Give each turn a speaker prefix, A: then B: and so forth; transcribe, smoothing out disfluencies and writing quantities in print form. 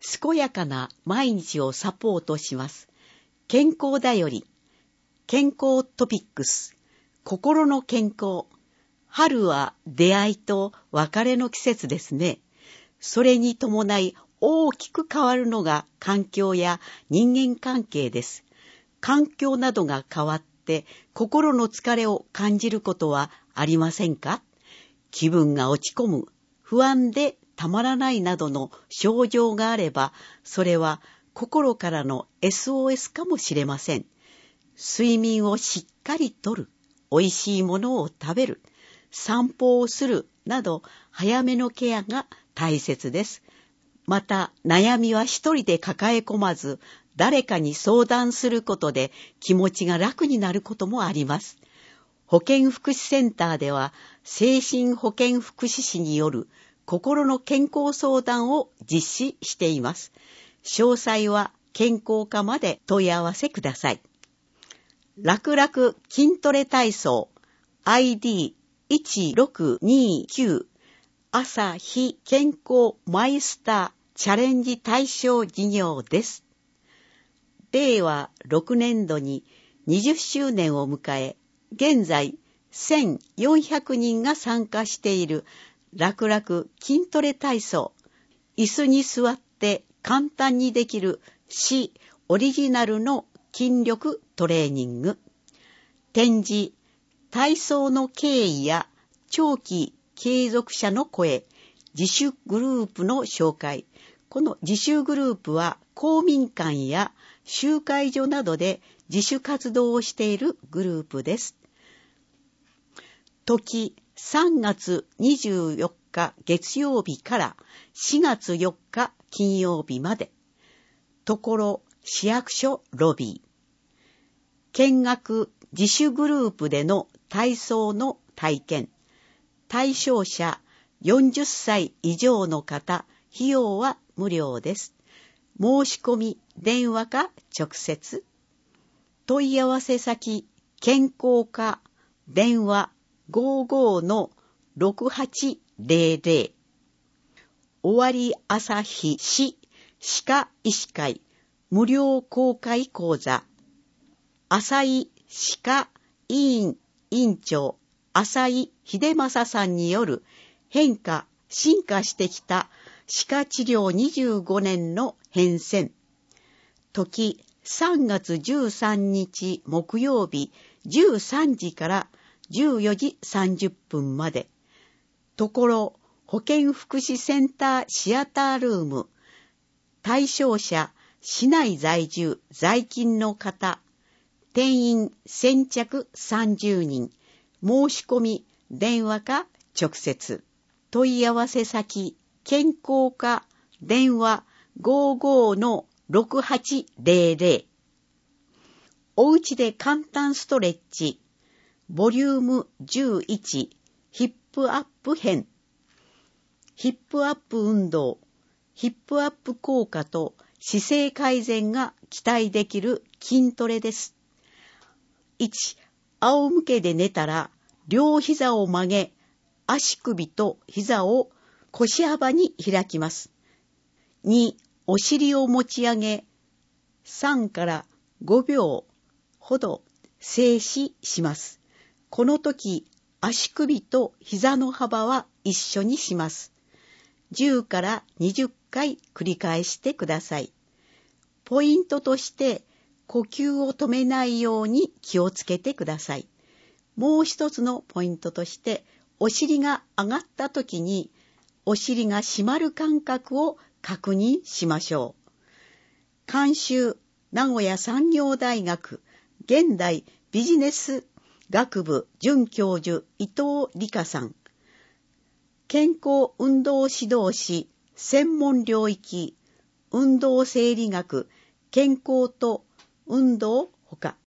A: 健やかな毎日をサポートします。健康だより、健康トピックス、心の健康。春は出会いと別れの季節ですね。それに伴い大きく変わるのが環境や人間関係です。環境などが変わって心の疲れを感じることはありませんか？気分が落ち込む、不安でたまらないなどの症状があれば、それは心からの SOS かもしれません。睡眠をしっかりとる、おいしいものを食べる、散歩をするなど早めのケアが大切です。また悩みは一人で抱え込まず、誰かに相談することで気持ちが楽になることもあります。保健福祉センターでは精神保健福祉士による心の健康相談を実施しています。詳細は健康課まで問い合わせください。楽々筋トレ体操 ID1629 朝日健康マイスターチャレンジ対象事業です。令和6年度に20周年を迎え、現在1400人が参加している楽々筋トレ体操、椅子に座って簡単にできる市オリジナルの筋力トレーニング、展示、体操の経緯や長期継続者の声、自主グループの紹介。この自主グループは公民館や集会所などで自主活動をしているグループです。時3月24日月曜日から4月4日金曜日まで。ところ市役所ロビー。見学自主グループでの体操の体験。対象者40歳以上の方、費用は無料です。申し込み電話か直接。問い合わせ先健康課電話55-6800。尾張旭市歯科医師会無料公開講座。浅井歯科医院院長浅井秀正さんによる変化進化してきた歯科治療25年の変遷。時3月13日木曜日13時から14時30分まで。ところ保健福祉センターシアタールーム。対象者市内在住在勤の方。定員先着30人。申し込み電話か直接。問い合わせ先健康課電話55-6800。おうちで簡単ストレッチボリューム11ヒップアップ編。ヒップアップ運動、ヒップアップ効果と姿勢改善が期待できる筋トレです。1、仰向けで寝たら両膝を曲げ、足首と膝を腰幅に開きます。2、お尻を持ち上げ、3から5秒ほど静止します。この時、足首と膝の幅は一緒にします。10から20回繰り返してください。ポイントとして、呼吸を止めないように気をつけてください。もう一つのポイントとして、お尻が上がった時に、お尻が締まる感覚を確認しましょう。監修、名古屋産業大学現代ビジネス学部准教授伊藤理香さん。健康運動指導士専門領域運動生理学健康と運動ほか